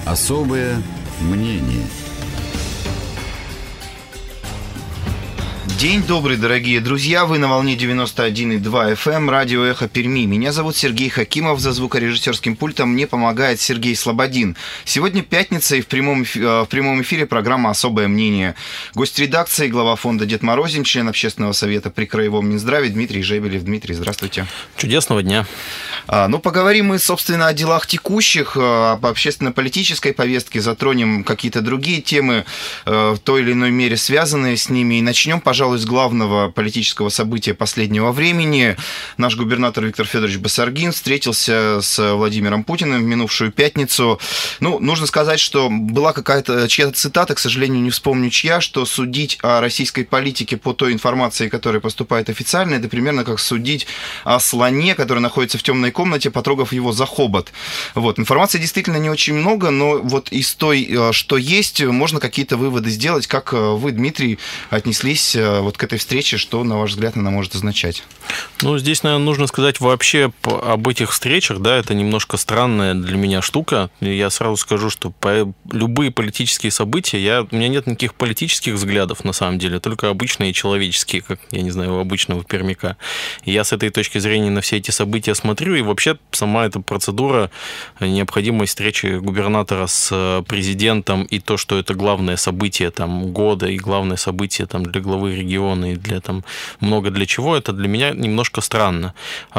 Особое мнение. День добрый, дорогие друзья. Вы на волне 91,2 FM, радио «Эхо Перми». Меня зовут Сергей Хакимов. За звукорежиссерским пультом мне помогает Сергей Слободин. Сегодня пятница, и в прямом эфире программа «Особое мнение». Гость редакции, глава фонда «Дед Морозин», член общественного совета при Краевом Минздраве Дмитрий Жебелев. Дмитрий, здравствуйте. Чудесного дня. Поговорим мы, собственно, о делах текущих, об общественно-политической повестке, затронем какие-то другие темы, в той или иной мере связанные с ними. И начнем, пожалуй, с главного политического события последнего времени. Наш губернатор Виктор Федорович Басаргин встретился с Владимиром Путиным в минувшую пятницу. Нужно сказать, что была какая-то чья-то цитата, к сожалению, не вспомню чья, что судить о российской политике по той информации, которая поступает официально, это примерно как судить о слоне, который находится в темной комнате, потрогав его за хобот. Информации действительно не очень много, но вот из той, что есть, можно какие-то выводы сделать. Как вы, Дмитрий, отнеслись к этой встрече, что, на ваш взгляд, она может означать? Здесь, наверное, нужно сказать вообще об этих встречах, да, это немножко странная для меня штука. Я сразу скажу, что любые политические события, у меня нет никаких политических взглядов, на самом деле, только обычные человеческие, как, я не знаю, у обычного пермяка. И я с этой точки зрения на все эти события смотрю, и вообще сама эта процедура, необходимость встречи губернатора с президентом, и то, что это главное событие года, и главное событие для главы региона, и много для чего, это для меня немножко странно.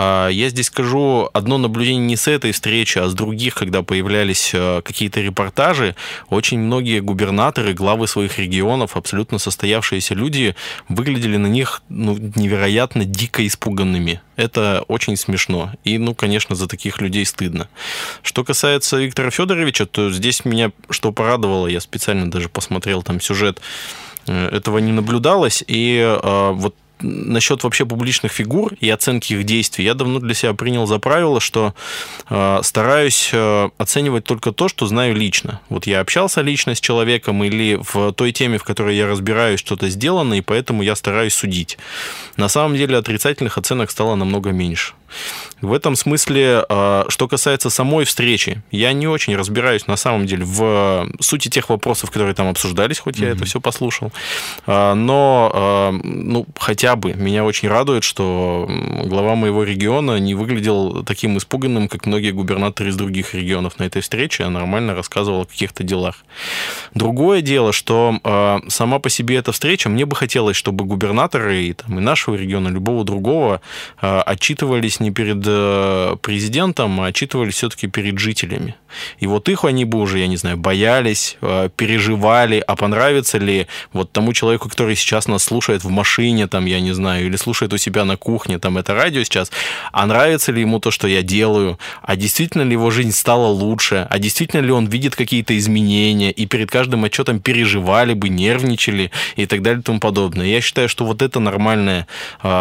Я здесь скажу одно наблюдение не с этой встречи, а с других, когда появлялись какие-то репортажи, очень многие губернаторы, главы своих регионов, абсолютно состоявшиеся люди, выглядели на них невероятно дико испуганными. Это очень смешно. И, конечно, за таких людей стыдно. Что касается Виктора Федоровича, то здесь меня что порадовало, я специально даже посмотрел сюжет, этого не наблюдалось. И насчет вообще публичных фигур и оценки их действий, я давно для себя принял за правило, что стараюсь оценивать только то, что знаю лично. Я общался лично с человеком или в той теме, в которой я разбираюсь, что-то сделано, и поэтому я стараюсь судить. На самом деле отрицательных оценок стало намного меньше. В этом смысле, что касается самой встречи, я не очень разбираюсь, на самом деле, в сути тех вопросов, которые там обсуждались, хоть я это все послушал. Но, хотя бы меня очень радует, что глава моего региона не выглядел таким испуганным, как многие губернаторы из других регионов на этой встрече, а нормально рассказывал о каких-то делах. Другое дело, что сама по себе эта встреча, мне бы хотелось, чтобы губернаторы и нашего региона, любого другого, отчитывались не перед президентом, а отчитывались все-таки перед жителями. И их они бы уже, я не знаю, боялись, переживали, а понравится ли тому человеку, который сейчас нас слушает в машине, я не знаю, или слушает у себя на кухне, это радио сейчас, а нравится ли ему то, что я делаю, а действительно ли его жизнь стала лучше, а действительно ли он видит какие-то изменения, и перед каждым отчетом переживали бы, нервничали и так далее и тому подобное. Я считаю, что это нормальная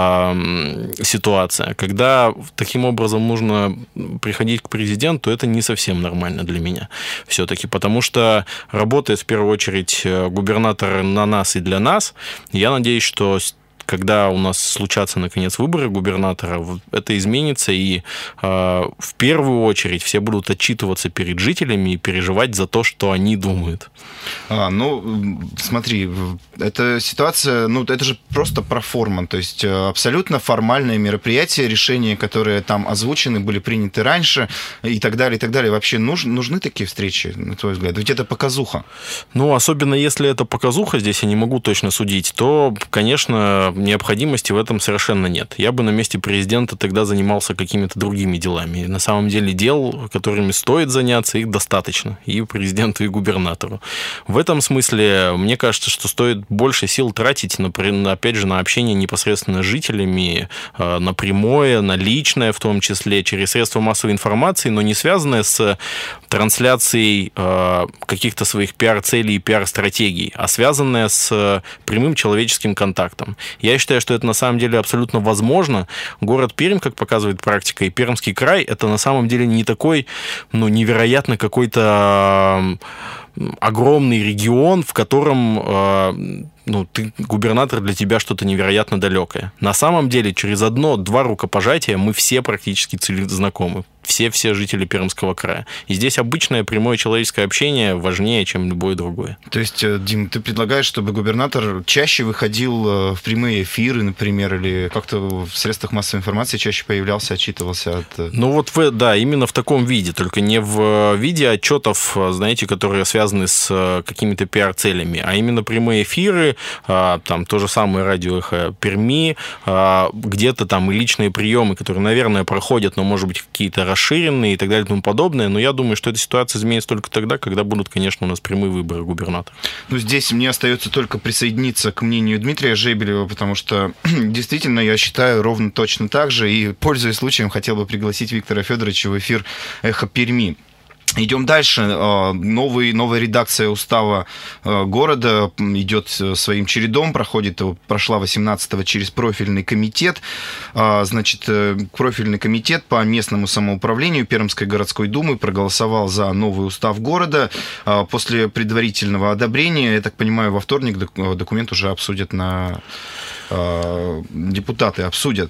ситуация. Когда таким образом нужно приходить к президенту, это не совсем нормально для меня все-таки, потому что работает в первую очередь губернатор на нас и для нас. Я надеюсь, что когда у нас случатся, наконец, выборы губернатора, это изменится, и в первую очередь все будут отчитываться перед жителями и переживать за то, что они думают. Смотри, эта ситуация, это же просто проформа, то есть абсолютно формальное мероприятие, решения, которые там озвучены, были приняты раньше, и так далее, и так далее. Вообще нужны такие встречи, на твой взгляд? Ведь это показуха. Особенно если это показуха, здесь я не могу точно судить, то, конечно, необходимости в этом совершенно нет. Я бы на месте президента тогда занимался какими-то другими делами. На самом деле дел, которыми стоит заняться, их достаточно. И президенту, и губернатору. В этом смысле, мне кажется, что стоит больше сил тратить, опять же, на общение непосредственно с жителями, на прямое, на личное, в том числе, через средства массовой информации, но не связанное с трансляцией каких-то своих пиар-целей и пиар-стратегий, а связанное с прямым человеческим контактом. Я считаю, что это на самом деле абсолютно возможно. Город Пермь, как показывает практика, и Пермский край, это на самом деле не такой, невероятно какой-то огромный регион, в котором губернатор для тебя что-то невероятно далекое. На самом деле, через 1-2 рукопожатия мы все практически знакомы. Все жители Пермского края. И здесь обычное прямое человеческое общение важнее, чем любое другое. То есть, Дим, ты предлагаешь, чтобы губернатор чаще выходил в прямые эфиры, например, или как-то в средствах массовой информации чаще появлялся, отчитывался от... Именно в таком виде, только не в виде отчетов, знаете, которые связаны с какими-то пиар-целями, а именно прямые эфиры, там то же самое радио «Эхо Перми», где-то там и личные приемы, которые, наверное, проходят, но, может быть, какие-то расширенные и так далее и тому подобное. Но я думаю, что эта ситуация изменится только тогда, когда будут, конечно, у нас прямые выборы губернатора. Здесь мне остается только присоединиться к мнению Дмитрия Жебелева, потому что действительно я считаю ровно точно так же, и, пользуясь случаем, хотел бы пригласить Виктора Федоровича в эфир «Эхо Перми». Идем дальше. Новая редакция устава города идет своим чередом, прошла 18-го через профильный комитет. Профильный комитет по местному самоуправлению Пермской городской думы проголосовал за новый устав города. После предварительного одобрения, я так понимаю, во вторник документ уже обсудят депутаты обсудят.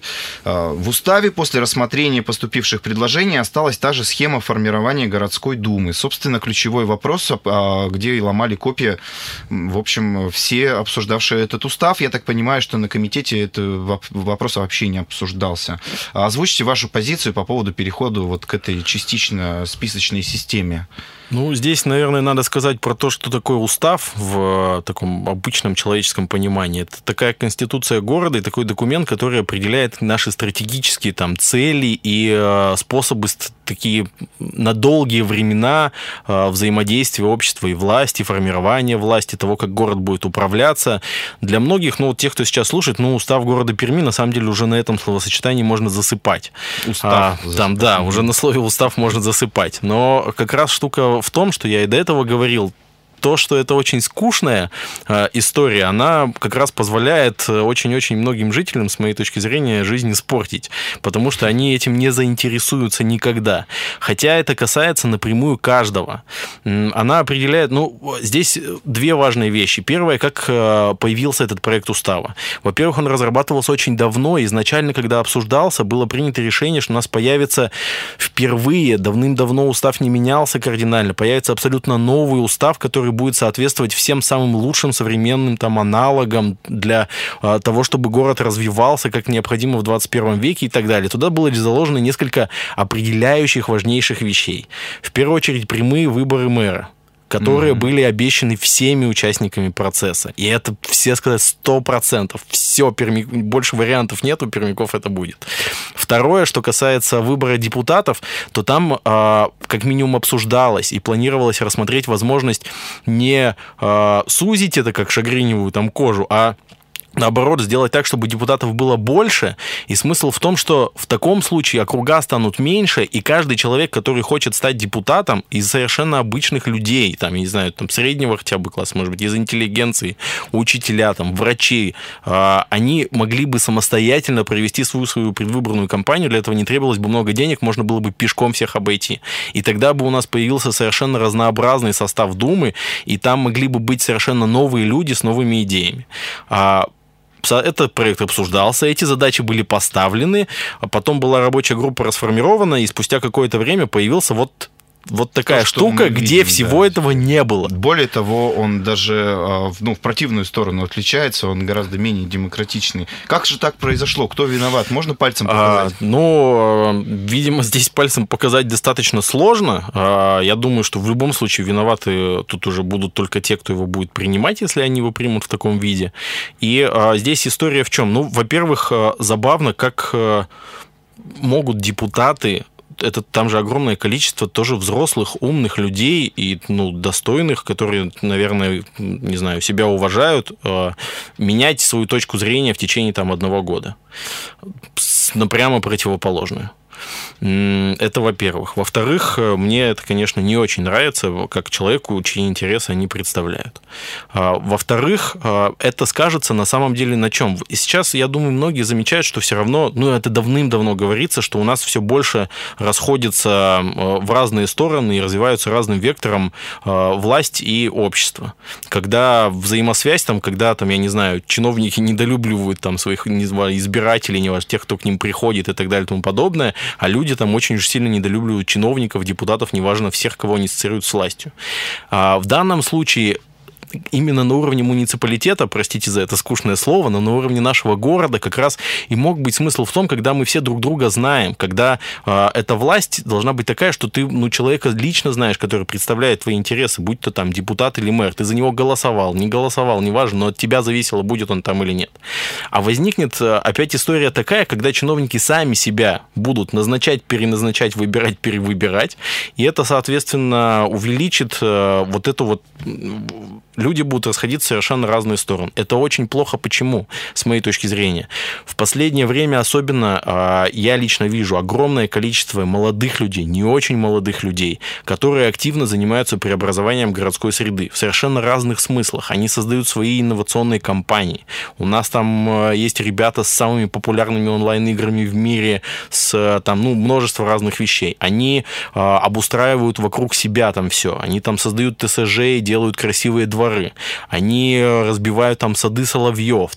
В уставе после рассмотрения поступивших предложений осталась та же схема формирования городской думы. Собственно, ключевой вопрос, где и ломали копья, в общем, все обсуждавшие этот устав. Я так понимаю, что на комитете этот вопрос вообще не обсуждался. Озвучьте вашу позицию по поводу перехода к этой частично списочной системе. Здесь, наверное, надо сказать про то, что такое устав в таком обычном человеческом понимании. Это такая конституция города и такой документ, который определяет наши стратегические цели и способы такие на долгие времена взаимодействия общества и власти, формирования власти, того, как город будет управляться. Для многих, тех, кто сейчас слушает, устав города Перми, на самом деле, уже на этом словосочетании можно засыпать. Устав. Уже на слове устав можно засыпать. Но как раз штука в том, что я и до этого говорил, то, что это очень скучная история, она как раз позволяет очень-очень многим жителям, с моей точки зрения, жизнь испортить, потому что они этим не заинтересуются никогда. Хотя это касается напрямую каждого. Она определяет... здесь две важные вещи. Первое, как появился этот проект устава. Во-первых, он разрабатывался очень давно. Изначально, когда обсуждался, было принято решение, что у нас появится впервые, давным-давно устав не менялся кардинально, появится абсолютно новый устав, который будет соответствовать всем самым лучшим современным аналогам для того, чтобы город развивался как необходимо в 21 веке и так далее. Туда было заложено несколько определяющих, важнейших вещей. В первую очередь, прямые выборы мэра, которые были обещаны всеми участниками процесса. И это, все сказать, 100%. Все, больше вариантов нет, у пермяков это будет. Второе, что касается выбора депутатов, то там как минимум обсуждалось и планировалось рассмотреть возможность не сузить это как шагреневую кожу, а наоборот, сделать так, чтобы депутатов было больше. И смысл в том, что в таком случае округа станут меньше, и каждый человек, который хочет стать депутатом, из совершенно обычных людей, среднего хотя бы класса, может быть, из интеллигенции, учителя, врачи, они могли бы самостоятельно провести свою предвыборную кампанию. Для этого не требовалось бы много денег, можно было бы пешком всех обойти. И тогда бы у нас появился совершенно разнообразный состав Думы, и там могли бы быть совершенно новые люди с новыми идеями. Этот проект обсуждался, эти задачи были поставлены, а потом была рабочая группа расформирована, и спустя какое-то время появился вот такая штука, где всего этого не было. Более того, он даже в противную сторону отличается, он гораздо менее демократичный. Как же так произошло? Кто виноват? Можно пальцем показать? Видимо, здесь пальцем показать достаточно сложно. Я думаю, что в любом случае виноваты тут уже будут только те, кто его будет принимать, если они его примут в таком виде. И здесь история в чем? Во-первых, забавно, как могут депутаты, это там же огромное количество тоже взрослых, умных людей и достойных, которые, наверное, не знаю, себя уважают, менять свою точку зрения в течение 1 года. Прямо противоположную. Это во-первых. Во-вторых, мне это, конечно, не очень нравится, как человеку, чьи интересы они представляют. Во-вторых, это скажется на самом деле на чем? И сейчас, я думаю, многие замечают, что все равно, это давным-давно говорится, что у нас все больше расходится в разные стороны и развиваются разным вектором власть и общество. Когда взаимосвязь, когда, я не знаю, чиновники недолюбливают своих избирателей, неважно, тех, кто к ним приходит и так далее и тому подобное, а люди очень уж сильно недолюбливают чиновников, депутатов, неважно, всех, кого они ассоциируют с властью. В данном случае именно на уровне муниципалитета, простите за это скучное слово, но на уровне нашего города как раз и мог быть смысл в том, когда мы все друг друга знаем, когда эта власть должна быть такая, что ты человека лично знаешь, который представляет твои интересы, будь то депутат или мэр, ты за него голосовал, не голосовал, неважно, но от тебя зависело, будет он там или нет. А возникнет опять история такая, когда чиновники сами себя будут назначать, переназначать, выбирать, перевыбирать, и это, соответственно, увеличит люди будут расходиться в совершенно разные стороны. Это очень плохо. Почему? С моей точки зрения. В последнее время особенно я лично вижу огромное количество молодых людей, не очень молодых людей, которые активно занимаются преобразованием городской среды в совершенно разных смыслах. Они создают свои инновационные компании. У нас там есть ребята с самыми популярными онлайн-играми в мире, с множество разных вещей. Они обустраивают вокруг себя все. Они создают ТСЖ, делают красивые дворы. Они разбивают сады соловьев,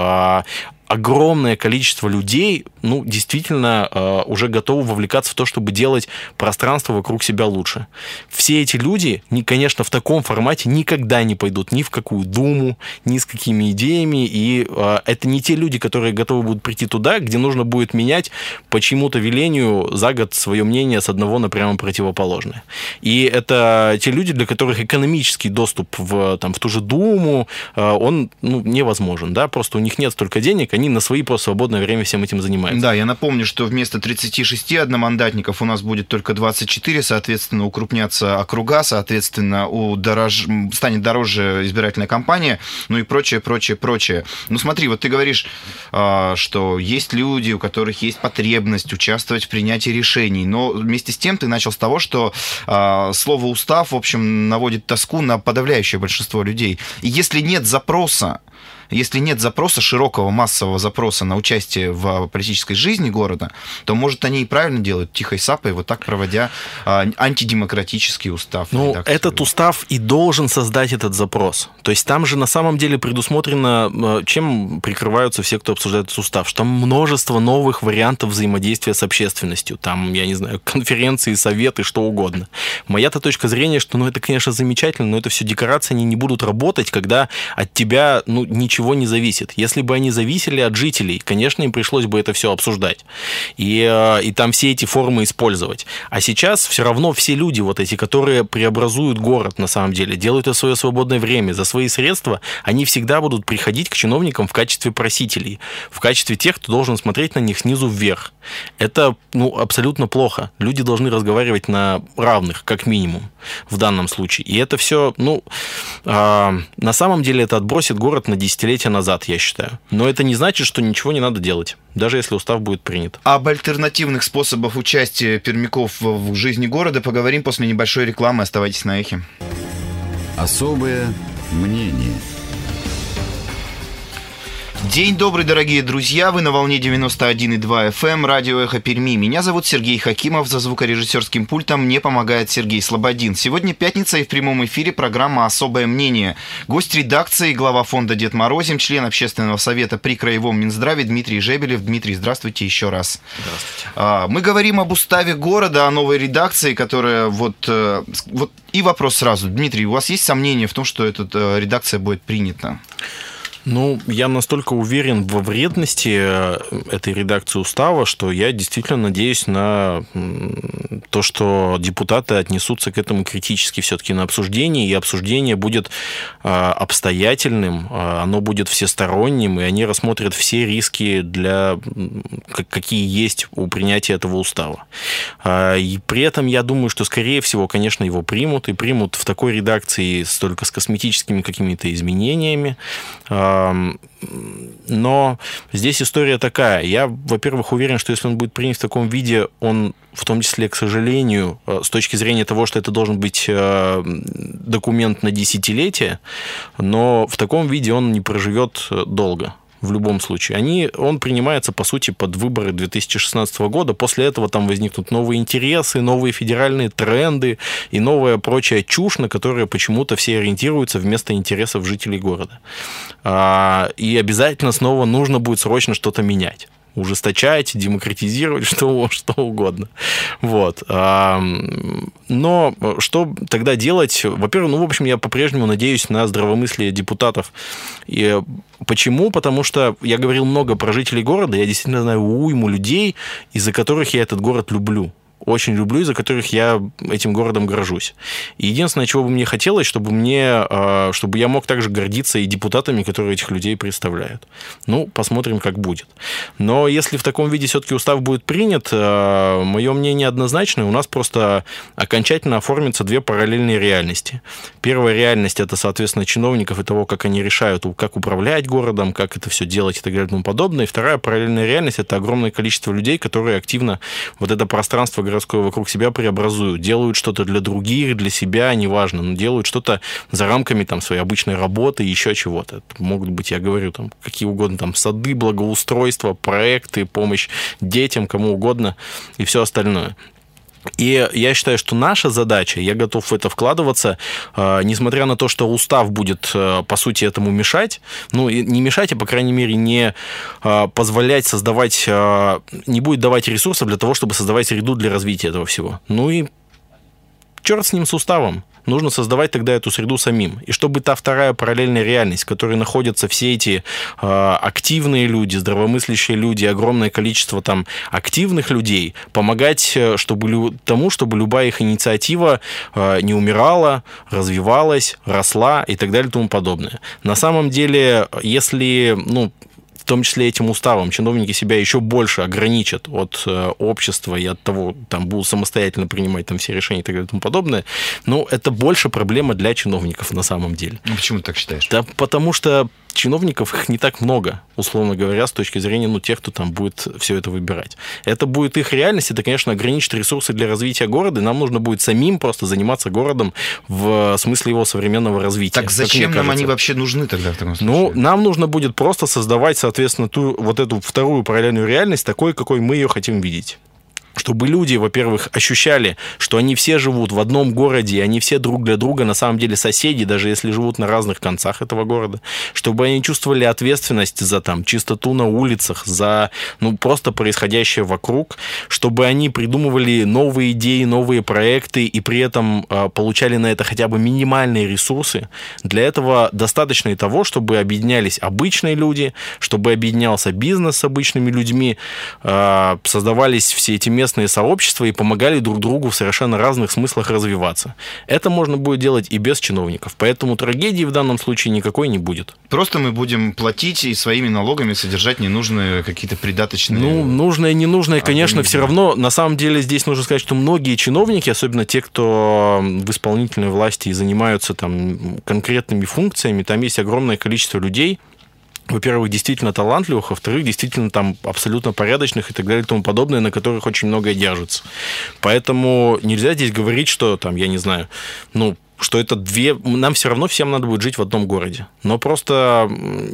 огромное количество людей, действительно уже готовы вовлекаться в то, чтобы делать пространство вокруг себя лучше. Все эти люди, конечно, в таком формате никогда не пойдут ни в какую думу, ни с какими идеями, и это не те люди, которые готовы будут прийти туда, где нужно будет менять по чьему-то велению за год свое мнение с одного на прямо противоположное. И это те люди, для которых экономический доступ в ту же думу, он невозможен, да, просто у них нет столько денег, они на свои просто свободное время всем этим занимаются. Да, я напомню, что вместо 36 одномандатников у нас будет только 24, соответственно, укрупнятся округа, соответственно, станет дороже избирательная кампания, и прочее. Смотри, ты говоришь, что есть люди, у которых есть потребность участвовать в принятии решений, но вместе с тем ты начал с того, что слово «устав», в общем, наводит тоску на подавляющее большинство людей. И если нет запроса, широкого массового запроса на участие в политической жизни города, то, может, они и правильно делают, тихой сапой, так проводя антидемократический устав. Этот устав и должен создать этот запрос. То есть там же на самом деле предусмотрено, чем прикрываются все, кто обсуждает этот устав, что там множество новых вариантов взаимодействия с общественностью, я не знаю, конференции, советы, что угодно. Моя-то точка зрения, что, это, конечно, замечательно, но это все декорации, они не будут работать, когда от тебя, ничего не зависит. Если бы они зависели от жителей, конечно, им пришлось бы это все обсуждать. И там все эти формы использовать. А сейчас все равно все люди эти, которые преобразуют город на самом деле, делают это в свое свободное время, за свои средства, они всегда будут приходить к чиновникам в качестве просителей, в качестве тех, кто должен смотреть на них снизу вверх. Это, абсолютно плохо. Люди должны разговаривать на равных, как минимум, в данном случае. И это все, на самом деле это отбросит город на десятилетия назад, я считаю. Но это не значит, что ничего не надо делать, даже если устав будет принят. Об альтернативных способах участия пермяков в жизни города поговорим после небольшой рекламы. Оставайтесь на Эхе. Особое мнение. День добрый, дорогие друзья, вы на волне 91,2 FM, радио «Эхо Перми». Меня зовут Сергей Хакимов, за звукорежиссерским пультом мне помогает Сергей Слободин. Сегодня пятница, и в прямом эфире программа «Особое мнение». Гость редакции, глава фонда «Дед Морозим», член общественного совета при Краевом Минздраве Дмитрий Жебелев. Дмитрий, здравствуйте еще раз. Здравствуйте. Мы говорим об уставе города, о новой редакции, которая и вопрос сразу. Дмитрий, у вас есть сомнения в том, что эта редакция будет принята? Я настолько уверен во вредности этой редакции устава, что я действительно надеюсь на то, что депутаты отнесутся к этому критически все-таки на обсуждение, и обсуждение будет обстоятельным, оно будет всесторонним, и они рассмотрят все риски, какие есть у принятия этого устава. И при этом я думаю, что, скорее всего, конечно, его примут, и примут в такой редакции только с косметическими какими-то изменениями, Но здесь история такая. Я, во-первых, уверен, что если он будет принят в таком виде, он, в том числе, к сожалению, с точки зрения того, что это должен быть документ на десятилетие, но в таком виде он не проживет долго. В любом случае. Он принимается, по сути, под выборы 2016 года. После этого там возникнут новые интересы, новые федеральные тренды и новая прочая чушь, на которую почему-то все ориентируются вместо интересов жителей города. И обязательно снова нужно будет срочно что-то менять. Ужесточать, демократизировать, что угодно. Вот. Но что тогда делать? Во-первых, в общем, я по-прежнему надеюсь на здравомыслие депутатов. И почему? Потому что я говорил много про жителей города, я действительно знаю уйму людей, из-за которых я этот город люблю. Очень люблю, из-за которых я этим городом горжусь. И единственное, чего бы мне хотелось, чтобы я мог также гордиться и депутатами, которые этих людей представляют. Посмотрим, как будет. Но если в таком виде все-таки устав будет принят, мое мнение однозначное, у нас просто окончательно оформятся две параллельные реальности. Первая реальность – это, соответственно, чиновников и того, как они решают, как управлять городом, как это все делать и так далее и тому подобное. И вторая параллельная реальность – это огромное количество людей, которые активно вот это пространство городское вокруг себя преобразуют, делают что-то для других, для себя, неважно, но делают что-то за рамками своей обычной работы, еще чего-то. Это могут быть, я говорю, какие угодно, сады, благоустройства, проекты, помощь детям, кому угодно и все остальное. И я считаю, что наша задача, я готов в это вкладываться, несмотря на то, что устав будет, по сути, этому мешать, не мешать, а, по крайней мере, не позволять создавать, не будет давать ресурсов для того, чтобы создавать среду для развития этого всего. И черт с ним, с уставом. Нужно создавать тогда эту среду самим. И чтобы та вторая параллельная реальность, в которой находятся все эти активные люди, здравомыслящие люди, огромное количество активных людей, помогать чтобы любая их инициатива не умирала, развивалась, росла и так далее и тому подобное. На самом деле, если... в том числе этим уставом, чиновники себя еще больше ограничат от общества и от того, будут самостоятельно принимать все решения и так далее и тому подобное, это больше проблема для чиновников на самом деле. Почему ты так считаешь? Да, потому что чиновников их не так много, условно говоря, с точки зрения тех, кто будет все это выбирать. Это будет их реальность, это, конечно, ограничит ресурсы для развития города, и нам нужно будет самим просто заниматься городом в смысле его современного развития. Так зачем нам они вообще нужны тогда в таком случае? Нам нужно будет просто создавать, соответственно, эту вторую параллельную реальность такой, какой мы ее хотим видеть. Чтобы люди, во-первых, ощущали, что они все живут в одном городе, и они все друг для друга на самом деле соседи, даже если живут на разных концах этого города. Чтобы они чувствовали ответственность за чистоту на улицах, за просто происходящее вокруг. Чтобы они придумывали новые идеи, новые проекты, и при этом получали на это хотя бы минимальные ресурсы. Для этого достаточно и того, чтобы объединялись обычные люди, чтобы объединялся бизнес с обычными людьми, создавались все эти местные сообщества и помогали друг другу в совершенно разных смыслах развиваться. Это можно будет делать и без чиновников, поэтому трагедии в данном случае никакой не будет. Просто мы будем платить и своими налогами содержать ненужные какие-то придаточные... Нужное и ненужное, конечно, все равно. На самом деле здесь нужно сказать, что многие чиновники, особенно те, кто в исполнительной власти и занимаются конкретными функциями, там есть огромное количество людей, во-первых, действительно талантливых, во-вторых, действительно абсолютно порядочных и так далее и тому подобное, на которых очень многое держится. Поэтому нельзя здесь говорить, что я не знаю, что это нам все равно всем надо будет жить в одном городе. Но просто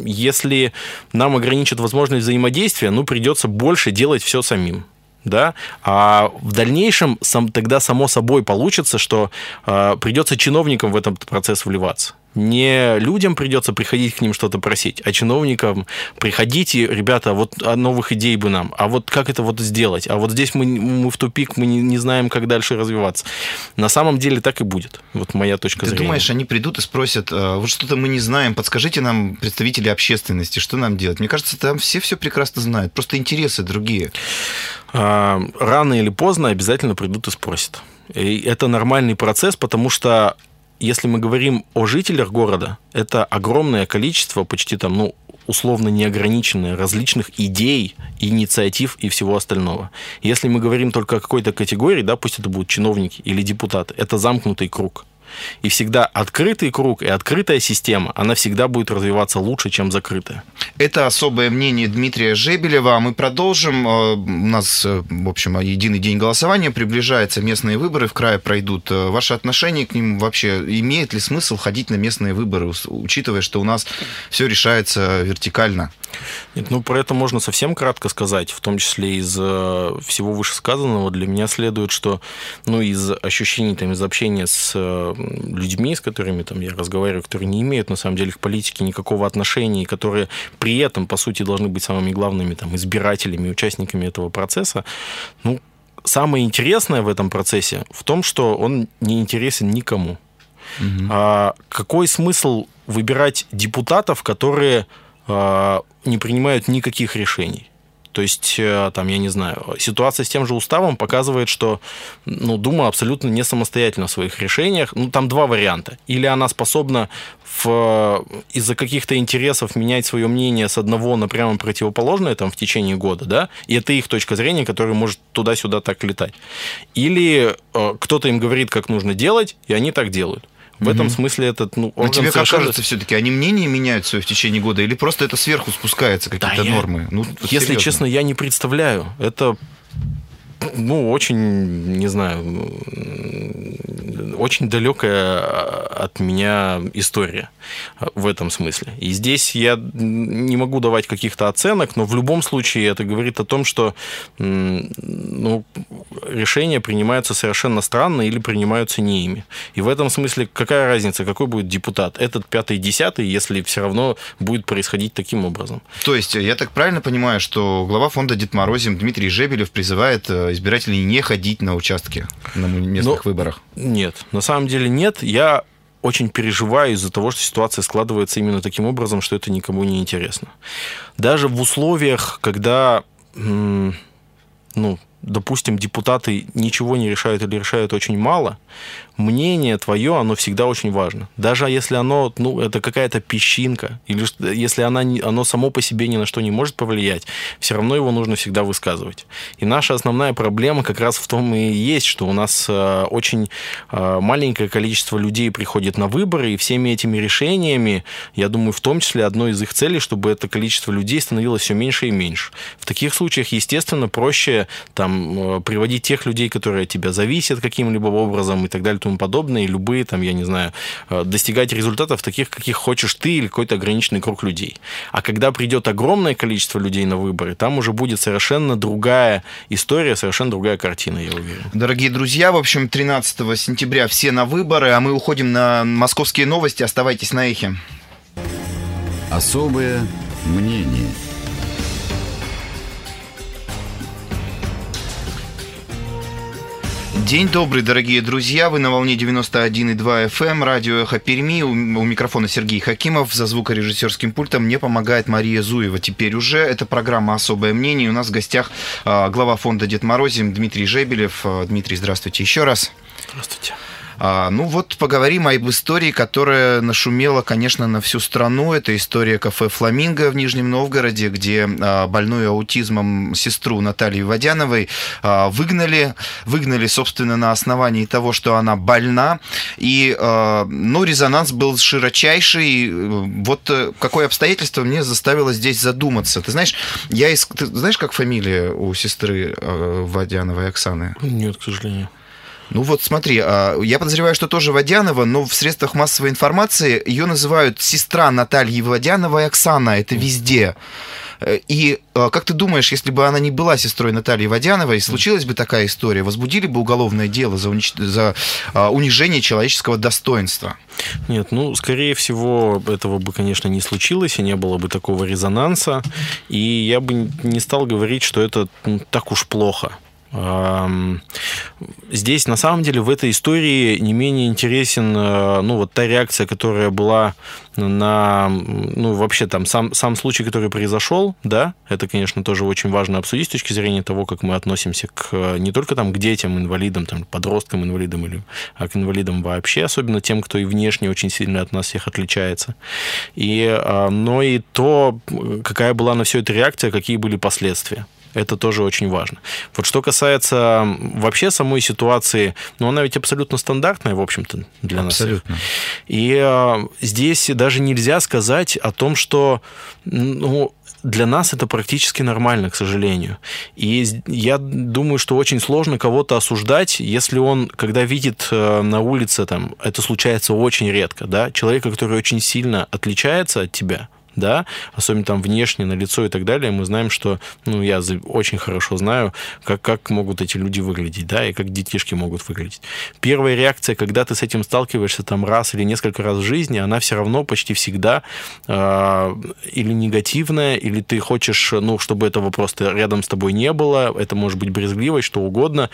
если нам ограничат возможность взаимодействия, придется больше делать все самим. Да? А в дальнейшем тогда само собой получится, что придется чиновникам в этот процесс вливаться. Не людям придется приходить к ним что-то просить, а чиновникам приходите, ребята, новых идей бы нам, а как это сделать, а здесь мы в тупик, мы не знаем, как дальше развиваться. На самом деле так и будет, моя точка зрения. Ты думаешь, они придут и спросят, что-то мы не знаем, подскажите нам, представители общественности, что нам делать? Мне кажется, там все прекрасно знают, просто интересы другие. Рано или поздно обязательно придут и спросят. И это нормальный процесс, потому что если мы говорим о жителях города, это огромное количество, почти условно неограниченное, различных идей, инициатив и всего остального. Если мы говорим только о какой-то категории, пусть это будут чиновники или депутаты, это замкнутый круг. И всегда открытый круг и открытая система, она всегда будет развиваться лучше, чем закрытая. Это особое мнение Дмитрия Жебелева. Мы продолжим. У нас, в общем, единый день голосования приближается, местные выборы в крае пройдут. Ваше отношение к ним вообще, имеет ли смысл ходить на местные выборы, учитывая, что у нас все решается вертикально? Нет, ну, про это можно совсем кратко сказать, в том числе из всего вышесказанного. Для меня следует, что, ну, из ощущений, там, из общения с людьми, с которыми там, я разговариваю, которые не имеют, на самом деле, к политике никакого отношения, и которые при этом, по сути, должны быть самыми главными там, избирателями, участниками этого процесса, ну, самое интересное в этом процессе в том, что он не интересен никому. А какой смысл выбирать депутатов, которые не принимают никаких решений? То есть, там, я не знаю, ситуация с тем же уставом показывает, что, ну, Дума абсолютно не самостоятельна в своих решениях. Ну, там два варианта. Или она способна из-за каких-то интересов менять свое мнение с одного на прямо противоположное там, в течение года, да, и это их точка зрения, которая может туда-сюда так летать. Или кто-то им говорит, как нужно делать, и они так делают. В этом смысле этот орган... Но тебе как кажется, все-таки они мнение меняют свое в течение года, или просто это сверху спускается, какие-то нормы? Ну, если серьезно. Честно, я не представляю. Это, ну, очень, не знаю, очень далекая от меня история в этом смысле. И здесь я не могу давать каких-то оценок, но в любом случае это говорит о том, что, ну, решения принимаются совершенно странно или принимаются не ими. И в этом смысле какая разница, какой будет депутат? Этот, пятый, десятый, если все равно будет происходить таким образом. То есть, я так правильно понимаю, что глава фонда Дед Морозим Дмитрий Жебелев призывает избирателей не ходить на участки на местных выборах? Нет, на самом деле нет. Я очень переживаю из-за того, что ситуация складывается именно таким образом, что это никому не интересно. Даже в условиях, когда, ну, допустим, депутаты ничего не решают или решают очень мало, мнение твое, оно всегда очень важно. Даже если оно, ну, это какая-то песчинка, или если оно само по себе ни на что не может повлиять, все равно его нужно всегда высказывать. И наша основная проблема как раз в том и есть, что у нас очень маленькое количество людей приходит на выборы, и всеми этими решениями, я думаю, в том числе одной из их целей, чтобы это количество людей становилось все меньше и меньше. В таких случаях, естественно, проще там приводить тех людей, которые от тебя зависят каким-либо образом и так далее, и тому подобное, и любые, там, я не знаю, достигать результатов таких, каких хочешь ты или какой-то ограниченный круг людей. А когда придет огромное количество людей на выборы, там уже будет совершенно другая история, совершенно другая картина, я уверен. Дорогие друзья, в общем, 13 сентября все на выборы, а мы уходим на московские новости. Оставайтесь на Эхе. Особое мнение. День добрый, дорогие друзья. Вы на волне 91,2 FM, радио «Эхо Перми». У микрофона Сергей Хакимов. За звукорежиссерским пультом мне помогает Мария Зуева. Теперь уже это программа «Особое мнение». У нас в гостях глава фонда Дед Морозим Дмитрий Жебелев. Дмитрий, здравствуйте еще раз. Здравствуйте. Ну вот поговорим об истории, которая нашумела, конечно, на всю страну. Это история кафе «Фламинго» в Нижнем Новгороде, где больную аутизмом сестру Натальи Водяновой выгнали, собственно, на основании того, что она больна. И, резонанс был широчайший. Вот какое обстоятельство мне заставило здесь задуматься. Ты знаешь, ты знаешь, как фамилия у сестры Водяновой Оксаны? Нет, к сожалению. Ну вот смотри, я подозреваю, что тоже Водянова, но в средствах массовой информации ее называют сестра Натальи Водяновой Оксана, это везде. И как ты думаешь, если бы она не была сестрой Натальи Водяновой, случилась бы такая история, возбудили бы уголовное дело за унижение человеческого достоинства? Нет, скорее всего, этого бы, конечно, не случилось, и не было бы такого резонанса, и я бы не стал говорить, что это так уж плохо. Здесь, на самом деле, в этой истории не менее интересен, та реакция, которая была на, вообще там сам случай, который произошел, да, это, конечно, тоже очень важно обсудить с точки зрения того, как мы относимся не только там к детям, инвалидам, там, подросткам, инвалидам, а к инвалидам вообще, особенно тем, кто и внешне очень сильно от нас всех отличается. Но и то, какая была на все это реакция, какие были последствия. Это тоже очень важно. Вот что касается вообще самой ситуации, она ведь абсолютно стандартная, в общем-то, для нас. Абсолютно. И здесь даже нельзя сказать о том, что для нас это практически нормально, к сожалению. И я думаю, что очень сложно кого-то осуждать, если он, когда видит на улице, это случается очень редко, да, человека, который очень сильно отличается от тебя, да, особенно внешне, на лицо и так далее, мы знаем, что, я очень хорошо знаю, как могут эти люди выглядеть, да, и как детишки могут выглядеть. Первая реакция, когда ты с этим сталкиваешься раз или несколько раз в жизни, она все равно почти всегда или негативная, или ты хочешь, чтобы этого просто рядом с тобой не было, это может быть брезгливость, что угодно.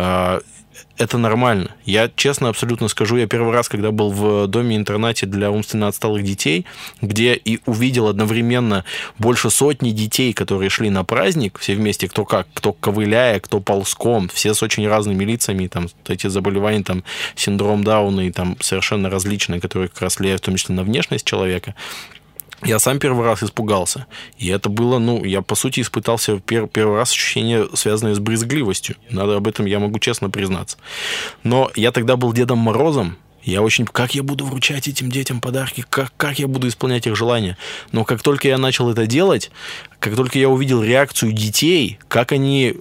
Это нормально. Я честно абсолютно скажу, я первый раз, когда был в доме-интернате для умственно отсталых детей, где и увидел одновременно больше сотни детей, которые шли на праздник, все вместе, кто ковыляя, кто ползком, все с очень разными лицами, эти заболевания, синдром Дауна и совершенно различные, которые как раз влияют в том числе на внешность человека. Я сам первый раз испугался. И это было, я, по сути, испытался первый раз ощущение, связанное с брезгливостью. Об этом я могу честно признаться. Но я тогда был Дедом Морозом. Как я буду вручать этим детям подарки, как я буду исполнять их желания. Но как только я начал это делать, как только я увидел реакцию детей, как они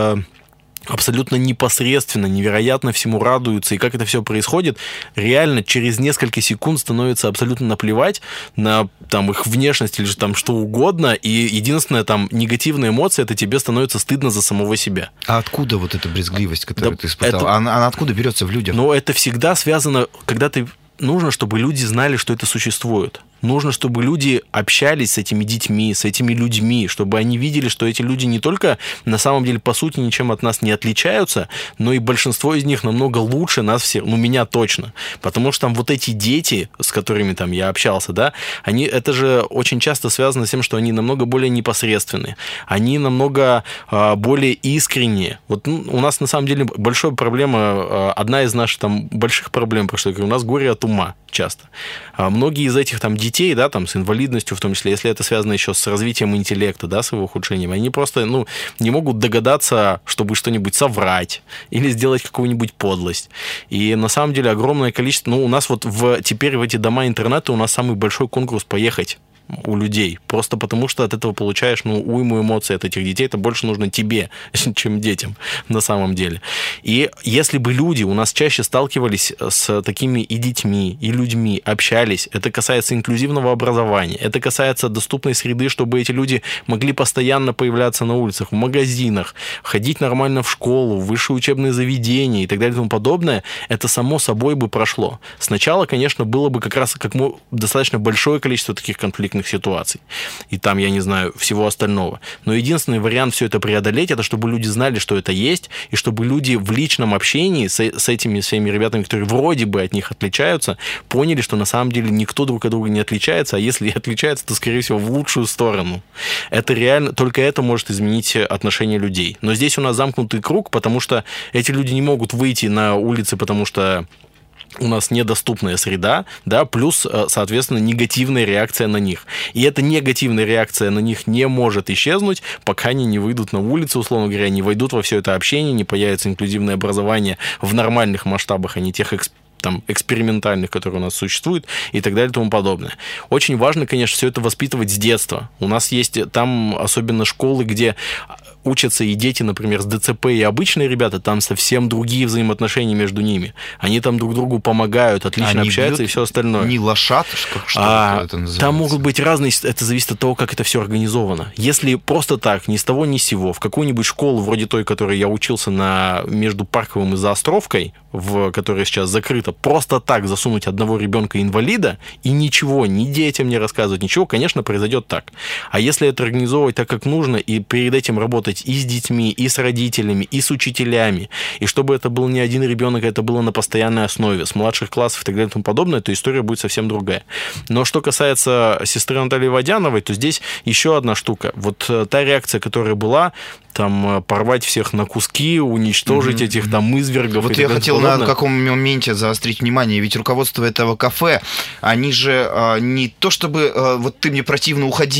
абсолютно непосредственно, невероятно всему радуются, и как это все происходит, реально через несколько секунд становится абсолютно наплевать на их внешность или что угодно, и единственная негативная эмоция, это тебе становится стыдно за самого себя. А откуда вот эта брезгливость, которую ты испытал? Она откуда берется в людях? Это всегда связано, когда нужно, чтобы люди знали, что это существует. Нужно, чтобы люди общались с этими детьми, с этими людьми, чтобы они видели, что эти люди не только на самом деле по сути ничем от нас не отличаются, но и большинство из них намного лучше нас всех, меня точно. Потому что эти дети, с которыми я общался, да, это же очень часто связано с тем, что они намного более непосредственные, они намного более искренние. У нас на самом деле большая проблема, одна из наших больших проблем, потому что у нас горе от ума часто. Многие из этих детей, да, с инвалидностью, в том числе, если это связано еще с развитием интеллекта, да, с его ухудшением, они просто, не могут догадаться, чтобы что-нибудь соврать или сделать какую-нибудь подлость. И на самом деле огромное количество, у нас теперь в эти дома-интернаты у нас самый большой конкурс поехать у людей, просто потому что от этого получаешь, уйму эмоций от этих детей, это больше нужно тебе, чем детям на самом деле. И если бы люди у нас чаще сталкивались с такими и детьми, и людьми, общались, это касается инклюзивного образования, это касается доступной среды, чтобы эти люди могли постоянно появляться на улицах, в магазинах, ходить нормально в школу, в высшие учебные заведения и так далее и тому подобное, это само собой бы прошло. Сначала, конечно, было бы как раз достаточно большое количество таких конфликтных ситуаций. И я не знаю, всего остального. Но единственный вариант все это преодолеть, это чтобы люди знали, что это есть, и чтобы люди в личном общении с этими своими ребятами, которые вроде бы от них отличаются, поняли, что на самом деле никто друг от друга не отличается, а если и отличается, то, скорее всего, в лучшую сторону. Это реально, только это может изменить отношение людей. Но здесь у нас замкнутый круг, потому что эти люди не могут выйти на улицы, потому что у нас недоступная среда, да, плюс, соответственно, негативная реакция на них. И эта негативная реакция на них не может исчезнуть, пока они не выйдут на улицу, условно говоря, не войдут во все это общение, не появится инклюзивное образование в нормальных масштабах, а не тех экспериментальных, которые у нас существуют, и так далее и тому подобное. Очень важно, конечно, все это воспитывать с детства. У нас есть особенно школы, где учатся и дети, например, с ДЦП, и обычные ребята, там совсем другие взаимоотношения между ними. Они друг другу помогают, отлично общаются и все остальное. Не лошад, что это называется? Там могут быть разные, это зависит от того, как это все организовано. Если просто так, ни с того ни с сего, в какую-нибудь школу, вроде той, которой я учился между Парковым и Заостровкой, которая сейчас закрыта, просто так засунуть одного ребенка-инвалида и ничего, ни детям не рассказывать, ничего, конечно, произойдет так. А если это организовывать так, как нужно, и перед этим работать и с детьми, и с родителями, и с учителями, и чтобы это был не один ребенок, это было на постоянной основе, с младших классов и так далее и тому подобное, то история будет совсем другая. Но что касается сестры Натальи Водяновой, то здесь еще одна штука. Та реакция, которая была, порвать всех на куски, уничтожить этих извергов. Я хотел на каком моменте заострить внимание, ведь руководство этого кафе, они же не то чтобы ты мне противно, уходи.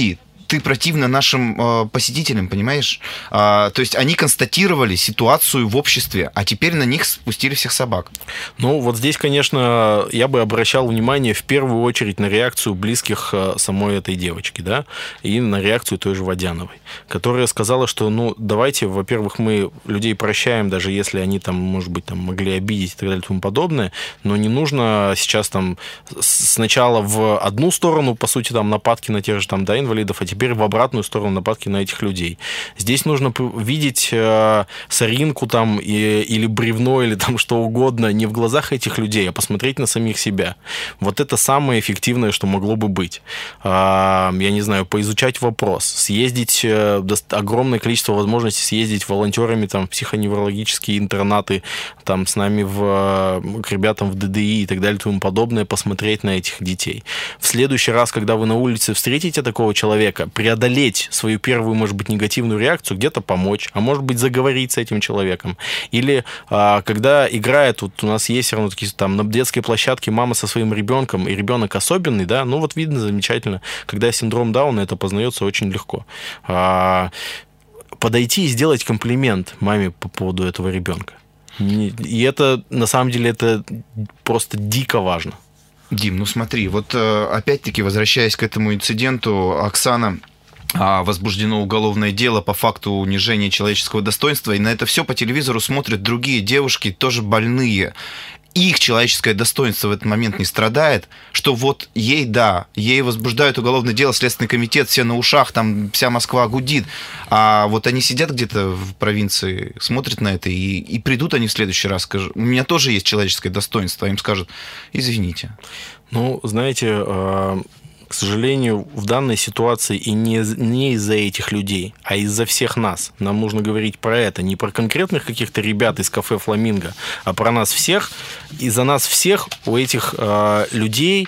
ты противна нашим посетителям, понимаешь? То есть они констатировали ситуацию в обществе, а теперь на них спустили всех собак. Ну, вот здесь, конечно, я бы обращал внимание в первую очередь на реакцию близких самой этой девочки, да, и на реакцию той же Водяновой, которая сказала, что, ну, давайте, во-первых, мы людей прощаем, даже если они там, может быть, там могли обидеть и так далее и тому подобное, но не нужно сейчас там сначала в одну сторону, по сути, там нападки на тех же там, да, инвалидов, а теперь в обратную сторону нападки на этих людей. Здесь нужно видеть соринку там или бревно, или там что угодно не в глазах этих людей, а посмотреть на самих себя. Вот это самое эффективное, что могло бы быть. Я не знаю, поизучать вопрос, съездить, огромное количество возможностей съездить волонтерами там, в психоневрологические интернаты, там, с нами к ребятам в ДДИ и так далее и тому подобное, посмотреть на этих детей. В следующий раз, когда вы на улице встретите такого человека, преодолеть свою первую, может быть, негативную реакцию, где-то помочь, а может быть, заговорить с этим человеком. Или когда играет, вот у нас есть все равно такие там на детской площадке мама со своим ребенком, и ребенок особенный, да, ну вот видно замечательно, когда синдром Дауна, это познается очень легко. Подойти и сделать комплимент маме по поводу этого ребенка. И это, на самом деле, это просто дико важно. Дим, ну смотри, вот опять-таки, возвращаясь к этому инциденту, Оксана, возбуждено уголовное дело по факту унижения человеческого достоинства, и на это все по телевизору смотрят другие девушки, тоже больные. Их человеческое достоинство в этот момент не страдает, что вот ей, да, ей возбуждают уголовное дело, Следственный комитет, все на ушах, там вся Москва гудит, а вот они сидят где-то в провинции, смотрят на это, и придут они в следующий раз, скажут, у меня тоже есть человеческое достоинство, а им скажут, извините. Ну, знаете, к сожалению, в данной ситуации и не из-за этих людей, а из-за всех нас. Нам нужно говорить про это, не про конкретных каких-то ребят из кафе «Фламинго», а про нас всех. Из-за нас всех у этих людей,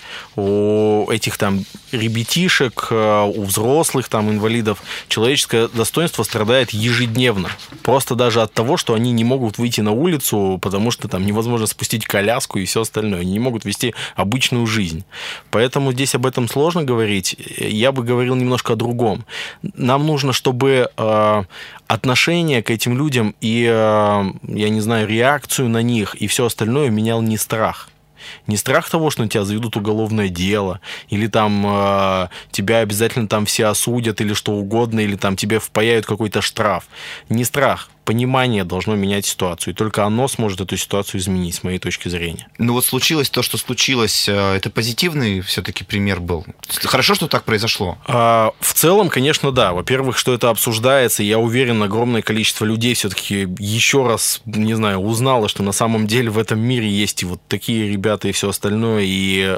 у этих там ребятишек, у взрослых там инвалидов человеческое достоинство страдает ежедневно. Просто даже от того, что они не могут выйти на улицу, потому что там невозможно спустить коляску и все остальное. Они не могут вести обычную жизнь. Поэтому здесь об этом сложно говорить. Я бы говорил немножко о другом. Нам нужно, чтобы отношение к этим людям и, я не знаю, реакцию на них и все остальное менял не страх. Не страх того, что на тебя заведут уголовное дело, или там тебя обязательно там все осудят, или что угодно, или там тебе впаяют какой-то штраф. Не страх. Понимание должно менять ситуацию, и только оно сможет эту ситуацию изменить, с моей точки зрения. Ну вот случилось то, что случилось, это позитивный все-таки пример был? Хорошо, что так произошло? В целом, конечно, да. Во-первых, что это обсуждается, я уверен, огромное количество людей все-таки еще раз, не знаю, узнало, что на самом деле в этом мире есть и вот такие ребята, и все остальное, и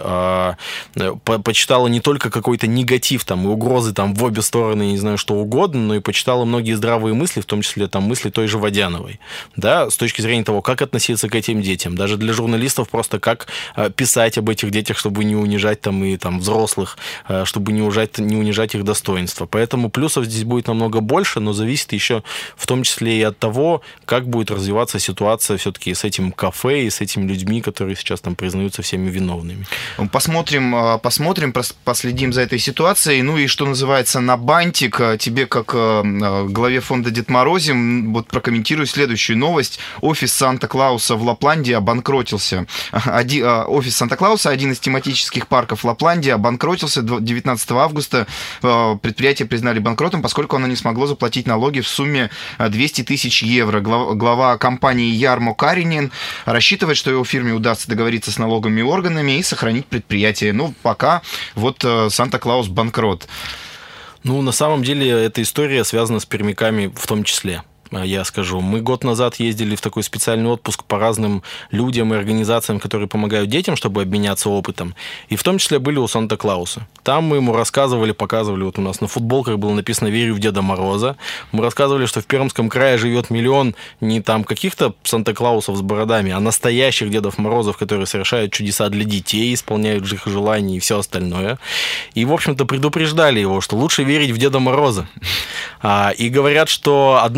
почитало не только какой-то негатив там, и угрозы там в обе стороны, не знаю, что угодно, но и почитало многие здравые мысли, в том числе там мысли той же Водяновой, да, с точки зрения того, как относиться к этим детям, даже для журналистов просто как писать об этих детях, чтобы не унижать там и там взрослых, чтобы не унижать их достоинство. Поэтому плюсов здесь будет намного больше, но зависит еще в том числе и от того, как будет развиваться ситуация все-таки с этим кафе и с этими людьми, которые сейчас там признаются всеми виновными. Посмотрим, последим за этой ситуацией. Ну и что называется, на бантик тебе, как главе фонда Дед Морозим, вот прокомментирую следующую новость. Офис Санта-Клауса в Лапландии обанкротился. Офис Санта-Клауса, один из тематических парков Лапландии, обанкротился 19 августа. Предприятие признали банкротом, поскольку оно не смогло заплатить налоги в сумме 200 тысяч евро. Глава компании Ярмо Каринин рассчитывает, что его фирме удастся договориться с налоговыми органами и сохранить предприятие. Ну, пока вот Санта-Клаус банкрот. Ну, на самом деле, эта история связана с пермяками в том числе. Я скажу. Мы год назад ездили в такой специальный отпуск по разным людям и организациям, которые помогают детям, чтобы обменяться опытом. И в том числе были у Санта-Клауса. Там мы ему рассказывали, показывали, вот у нас на футболках было написано «Верю в Деда Мороза». Мы рассказывали, что в Пермском крае живет миллион не там каких-то Санта-Клаусов с бородами, а настоящих Дедов Морозов, которые совершают чудеса для детей, исполняют их желания и все остальное. И, в общем-то, предупреждали его, что лучше верить в Деда Мороза. И говорят, что одна из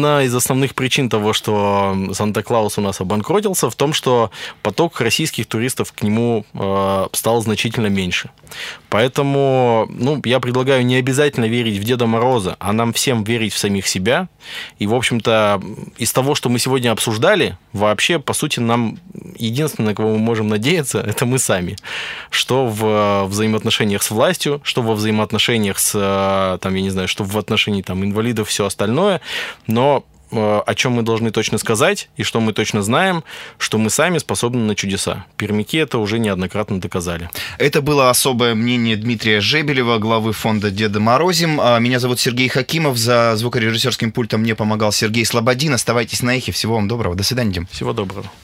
основных причин того, что Санта-Клаус у нас обанкротился, в том, что поток российских туристов к нему стал значительно меньше. Поэтому я предлагаю не обязательно верить в Деда Мороза, а нам всем верить в самих себя. И, в общем-то, из того, что мы сегодня обсуждали, вообще, по сути, нам единственное, на кого мы можем надеяться, это мы сами. Что в взаимоотношениях с властью, что во взаимоотношениях с, что в отношении инвалидов, все остальное. Но о чем мы должны точно сказать, и что мы точно знаем, что мы сами способны на чудеса. Пермяки это уже неоднократно доказали. Это было особое мнение Дмитрия Жебелева, главы фонда «Деда Морозим». Меня зовут Сергей Хакимов. За звукорежиссерским пультом мне помогал Сергей Слободин. Оставайтесь на эхе. Всего вам доброго. До свидания, Дим. Всего доброго.